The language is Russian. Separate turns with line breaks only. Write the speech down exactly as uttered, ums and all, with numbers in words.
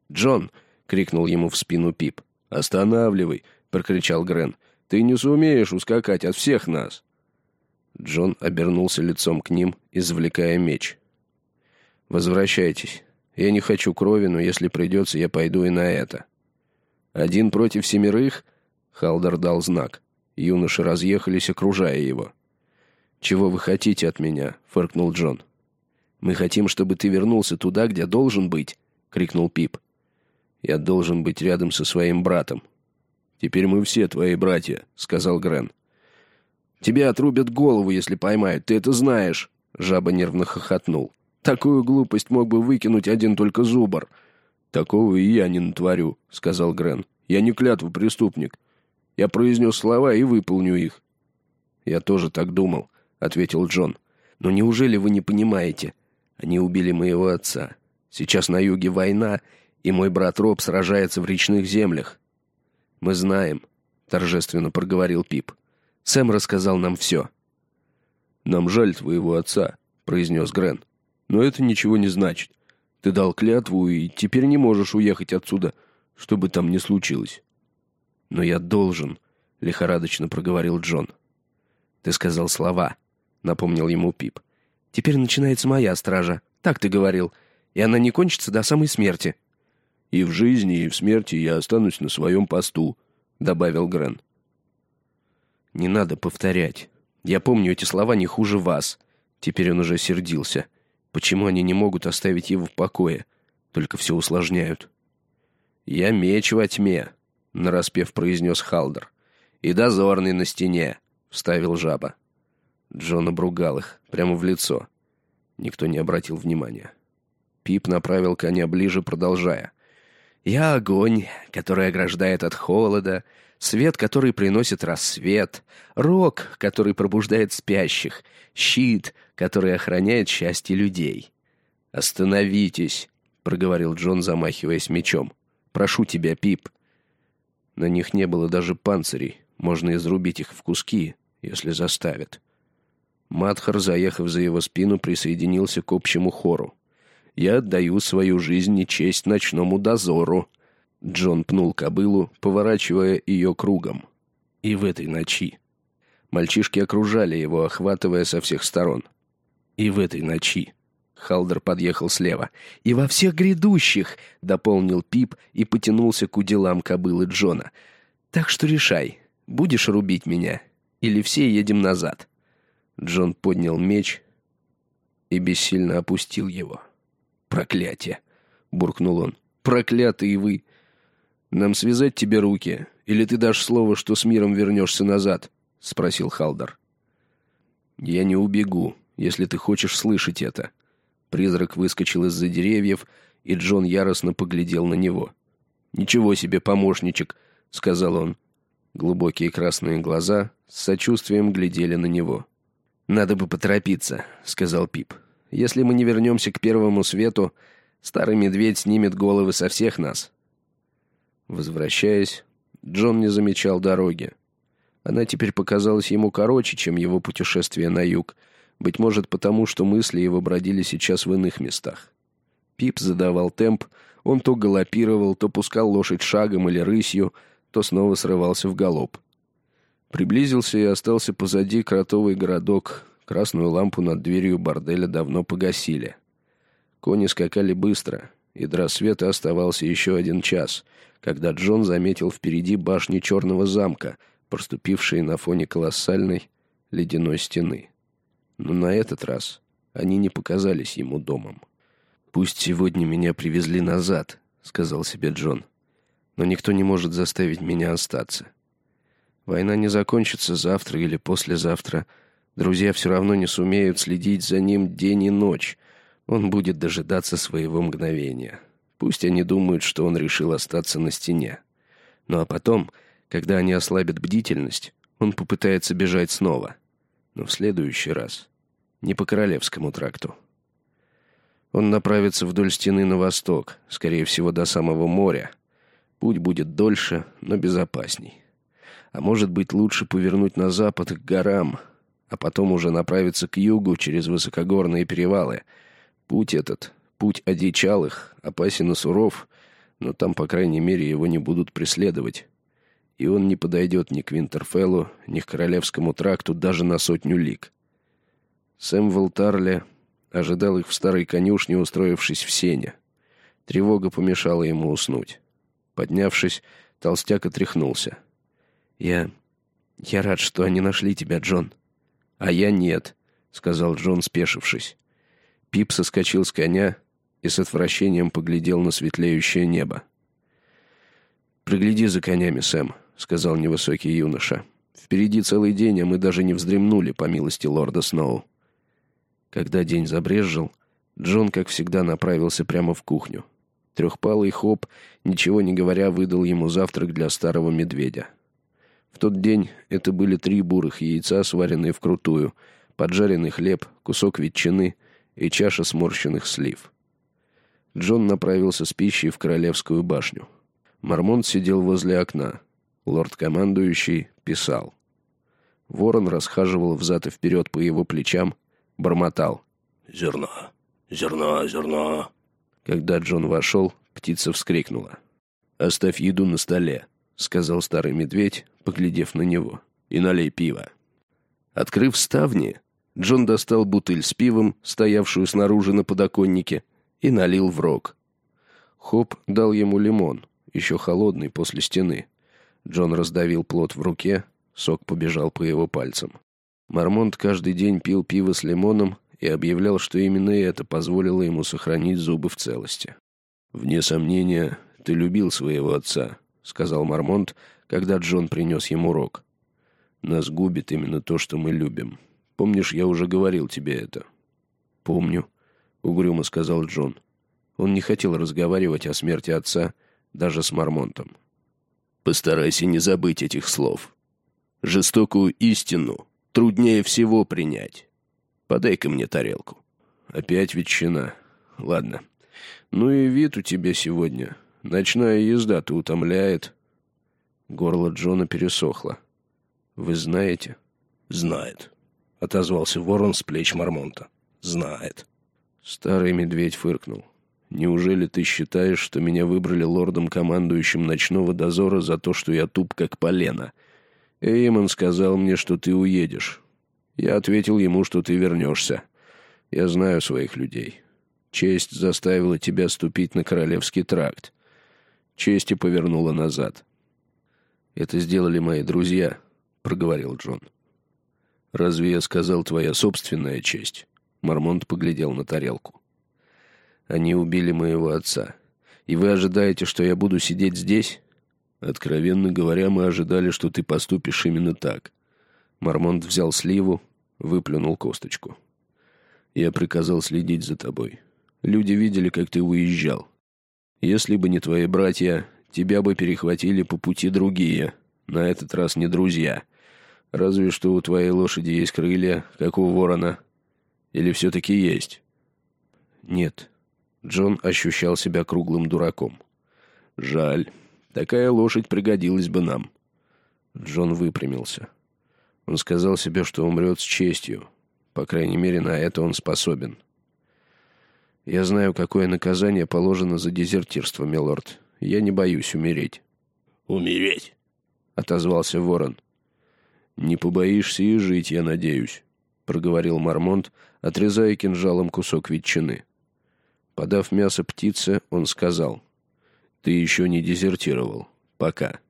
«Джон!» — крикнул ему в спину Пип. «Останавливай!» — прокричал Грен. «Ты не сумеешь ускакать от всех нас!» Джон обернулся лицом к ним, извлекая меч. «Возвращайтесь. Я не хочу крови, но если придется, я пойду и на это». «Один против семерых?» — Халдер дал знак. Юноши разъехались, окружая его. «Чего вы хотите от меня?» — фыркнул Джон. «Мы хотим, чтобы ты вернулся туда, где должен быть!» — крикнул Пип. «Я должен быть рядом со своим братом». «Теперь мы все твои братья», — сказал Грен. «Тебе отрубят голову, если поймают, ты это знаешь!» Жаба нервно хохотнул. «Такую глупость мог бы выкинуть один только зубр». «Такого и я не натворю», — сказал Грен. «Я не клятву преступник. Я произнес слова и выполню их». «Я тоже так думал», — ответил Джон. «Но неужели вы не понимаете? Они убили моего отца. Сейчас на юге война, и мой брат Роб сражается в речных землях». «Мы знаем», — торжественно проговорил Пип. «Сэм рассказал нам все». «Нам жаль твоего отца», — произнес Грен. «Но это ничего не значит. Ты дал клятву, и теперь не можешь уехать отсюда, что бы там ни случилось». «Но я должен», — лихорадочно проговорил Джон. «Ты сказал слова», — напомнил ему Пип. «Теперь начинается моя стража. Так ты говорил. И она не кончится до самой смерти». «И в жизни, и в смерти я останусь на своем посту», — добавил Грен. «Не надо повторять. Я помню эти слова не хуже вас». Теперь он уже сердился. Почему они не могут оставить его в покое? Только все усложняют. «Я меч во тьме», — нараспев произнес Халдер. «И дозорный на стене», — вставил Жаба. Джон обругал их прямо в лицо. Никто не обратил внимания. Пип направил коня ближе, продолжая. «Я огонь, который ограждает от холода, свет, который приносит рассвет, рог, который пробуждает спящих, щит, который охраняет счастье людей». «Остановитесь», — проговорил Джон, замахиваясь мечом. «Прошу тебя, Пип». На них не было даже панцирей. Можно изрубить их в куски, если заставят. Мадхар, заехав за его спину, присоединился к общему хору. «Я отдаю свою жизнь и честь ночному дозору». Джон пнул кобылу, поворачивая ее кругом. «И в этой ночи». Мальчишки окружали его, охватывая со всех сторон. «И в этой ночи». Халдер подъехал слева. «И во всех грядущих», — дополнил Пип и потянулся к уделам кобылы Джона. «Так что решай, будешь рубить меня, или все едем назад». Джон поднял меч и бессильно опустил его. «Проклятие!» — буркнул он. «Проклятые вы! Нам связать тебе руки, или ты дашь слово, что с миром вернешься назад?» — спросил Халдер. «Я не убегу, если ты хочешь слышать это». Призрак выскочил из-за деревьев, и Джон яростно поглядел на него. «Ничего себе, помощничек!» — сказал он. Глубокие красные глаза с сочувствием глядели на него. «Надо бы поторопиться», — сказал Пип. «Если мы не вернемся к первому свету, старый медведь снимет головы со всех нас». Возвращаясь, Джон не замечал дороги. Она теперь показалась ему короче, чем его путешествие на юг, быть может потому, что мысли его бродили сейчас в иных местах. Пип задавал темп, он то галопировал, то пускал лошадь шагом или рысью, то снова срывался в галоп. Приблизился и остался позади кротовый городок. Красную лампу над дверью борделя давно погасили. Кони скакали быстро, и до рассвета оставался еще один час, когда Джон заметил впереди башни черного замка, проступившие на фоне колоссальной ледяной стены. Но на этот раз они не показались ему домом. «Пусть сегодня меня привезли назад», — сказал себе Джон. «Но никто не может заставить меня остаться. Война не закончится завтра или послезавтра. Друзья все равно не сумеют следить за ним день и ночь. Он будет дожидаться своего мгновения. Пусть они думают, что он решил остаться на стене. Ну а потом, когда они ослабят бдительность, он попытается бежать снова. Но в следующий раз не по Королевскому тракту. Он направится вдоль стены на восток, скорее всего, до самого моря. Путь будет дольше, но безопасней. А может быть, лучше повернуть на запад к горам, а потом уже направиться к югу через высокогорные перевалы. Путь этот, путь одичалых, опасен и суров, Но там, по крайней мере, его не будут преследовать. И он не подойдет ни к Винтерфеллу, ни к Королевскому тракту даже на сотню лиг. Сэмюэл Тарли ожидал их в старой конюшне, устроившись в сене. Тревога помешала ему уснуть. Поднявшись, толстяк отряхнулся. «Я... я рад, что они нашли тебя, Джон». «А я нет», — сказал Джон, спешившись. Пип соскочил с коня и с отвращением поглядел на светлеющее небо. «Пригляди за конями, Сэм», — сказал невысокий юноша. «Впереди целый день, а мы даже не вздремнули, по милости лорда Сноу». Когда день забрезжил, Джон, как всегда, направился прямо в кухню. Трехпалый Хоп, ничего не говоря, выдал ему завтрак для старого медведя. В тот день это были три бурых яйца, сваренные вкрутую, поджаренный хлеб, кусок ветчины и чаша сморщенных слив. Джон направился с пищей в Королевскую башню. Мормонт сидел возле окна. Лорд-командующий писал. Ворон расхаживал взад и вперед по его плечам, бормотал.
«Зерно, зерно, зерно».
Когда Джон вошел, птица вскрикнула. «Оставь еду на столе», — сказал старый медведь, поглядев на него, — «и налей пива». Открыв ставни, Джон достал бутыль с пивом, стоявшую снаружи на подоконнике, и налил в рог. Хоп дал ему лимон, еще холодный после стены. Джон раздавил плод в руке, сок побежал по его пальцам. Мормонт каждый день пил пиво с лимоном и объявлял, что именно это позволило ему сохранить зубы в целости. «Вне сомнения, ты любил своего отца», — сказал Мормонт, когда Джон принес ему рог. «Нас губит именно то, что мы любим. Помнишь, я уже говорил тебе это?» «Помню», — угрюмо сказал Джон. Он не хотел разговаривать о смерти отца даже с Мормонтом. «Постарайся не забыть этих слов. Жестокую истину труднее всего принять. Подай-ка мне тарелку». «Опять ветчина. Ладно. Ну и вид у тебя сегодня. Ночная езда-то утомляет». Горло Джона пересохло. «Вы знаете?»
«Знает», — отозвался ворон с плеч Мормонта. «Знает».
Старый медведь фыркнул. «Неужели ты считаешь, что меня выбрали лордом-командующим ночного дозора за то, что я туп как полено? Эймон сказал мне, что ты уедешь. Я ответил ему, что ты вернешься. Я знаю своих людей. Честь заставила тебя ступить на Королевский тракт. Честь и повернула назад». «Это сделали мои друзья», — проговорил Джон. «Разве я сказал твоя собственная честь?» Мормонт поглядел на тарелку. «Они убили моего отца. И вы ожидаете, что я буду сидеть здесь?» «Откровенно говоря, мы ожидали, что ты поступишь именно так». Мормонт взял сливу, выплюнул косточку. «Я приказал следить за тобой. Люди видели, как ты уезжал. Если бы не твои братья, тебя бы перехватили по пути другие, на этот раз не друзья. Разве что у твоей лошади есть крылья, как у ворона. Или все-таки есть?» «Нет». Джон ощущал себя круглым дураком. «Жаль. Такая лошадь пригодилась бы нам». Джон выпрямился. Он сказал себе, что умрет с честью. По крайней мере, на это он способен. «Я знаю, какое наказание положено за дезертирство, милорд. Я не боюсь умереть».
«Умереть?»
— отозвался ворон. «Не побоишься и жить, я надеюсь», — проговорил Мормонт, отрезая кинжалом кусок ветчины. Подав мясо птице, он сказал: «Ты еще не дезертировал. Пока».